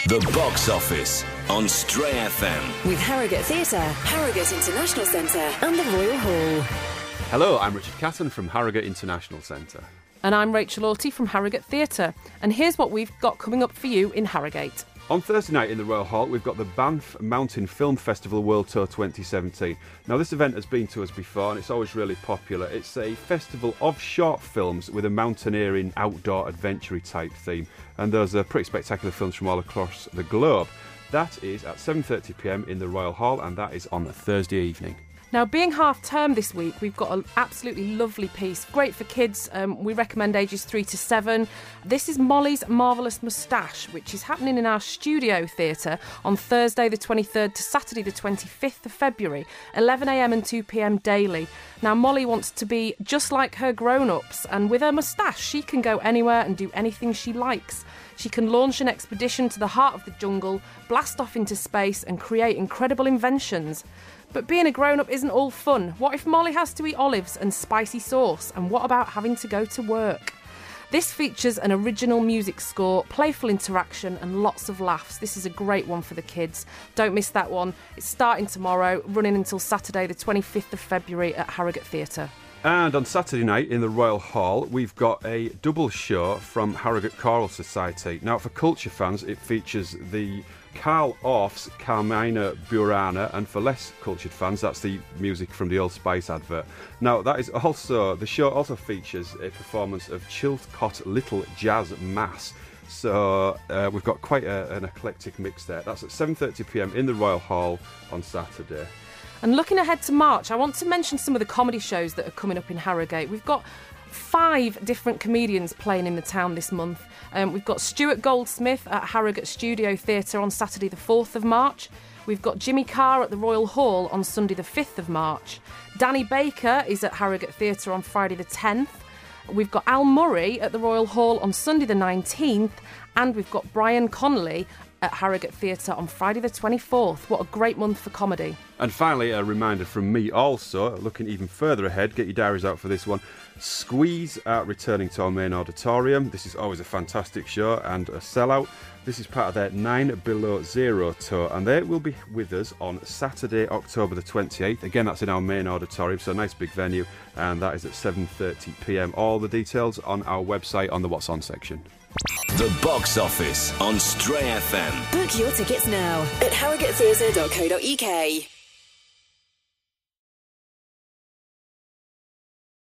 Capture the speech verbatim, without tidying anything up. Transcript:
The Box Office on Stray F M. With Harrogate Theatre, Harrogate International Centre and the Royal Hall. Hello, I'm Richard Catton from Harrogate International Centre. And I'm Rachel Orty from Harrogate Theatre. And here's what we've got coming up for you in Harrogate. On Thursday night in the Royal Hall, we've got the Banff Mountain Film Festival World Tour twenty seventeen. Now, this event has been to us before and it's always really popular. It's a festival of short films with a mountaineering, outdoor, adventure type theme. And those are pretty spectacular films from all across the globe. That is at seven thirty p m in the Royal Hall, and that is on Thursday evening. Now, being half term this week, we've got an absolutely lovely piece. Great for kids. Um, we recommend ages three to seven. This is Molly's Marvellous Moustache, which is happening in our studio theatre on Thursday the twenty-third to Saturday the twenty-fifth of February, eleven a m and two p m daily. Now, Molly wants to be just like her grown-ups, and with her moustache, she can go anywhere and do anything she likes. She can launch an expedition to the heart of the jungle, blast off into space, and create incredible inventions. But being a grown-up isn't all fun. What if Molly has to eat olives and spicy sauce? And what about having to go to work? This features an original music score, playful interaction and lots of laughs. This is a great one for the kids. Don't miss that one. It's starting tomorrow, running until Saturday the twenty-fifth of February at Harrogate Theatre. And on Saturday night in the Royal Hall, we've got a double show from Harrogate Choral Society. Now, for culture fans, it features the Carl Orff's Carmina Burana, and for less cultured fans, that's the music from the Old Spice advert. Now, that is also, the show also features a performance of Chilcot Little Jazz Mass. So uh, we've got quite a, an eclectic mix there. That's at seven thirty p m in the Royal Hall on Saturday. And looking ahead to March, I want to mention some of the comedy shows that are coming up in Harrogate. We've got five different comedians playing in the town this month. Um, we've got Stuart Goldsmith at Harrogate Studio Theatre on Saturday the fourth of March. We've got Jimmy Carr at the Royal Hall on Sunday the fifth of March. Danny Baker is at Harrogate Theatre on Friday the tenth. We've got Al Murray at the Royal Hall on Sunday the nineteenth. And we've got Brian Connolly at Harrogate Theatre on Friday the twenty-fourth. What a great month for comedy. And finally, a reminder from me also, looking even further ahead, get your diaries out for this one. Squeeze are returning to our main auditorium. This is always a fantastic show and a sellout. This is part of their Nine Below Zero tour, and they will be with us on Saturday, October the twenty-eighth. Again, that's in our main auditorium, so a nice big venue, and that is at seven thirty p m. All the details on our website on the What's On section. The Box Office on Stray F M. Book your tickets now at harrogate theatre dot co dot uk.